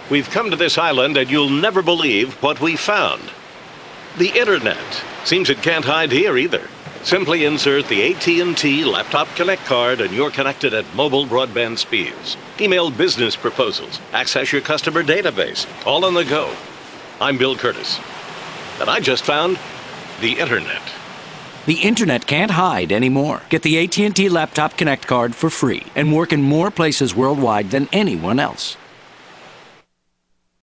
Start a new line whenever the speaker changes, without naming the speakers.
We've come to this island and you'll never believe what we found. The internet. Seems it can't hide here either. Simply insert the AT&T Laptop Connect card and you're connected at mobile broadband speeds. Email business proposals, access your customer database, all on the go. I'm Bill Curtis, and I just found the internet.
The internet can't hide anymore. Get the AT&T Laptop Connect card for free and work in more places worldwide than anyone else.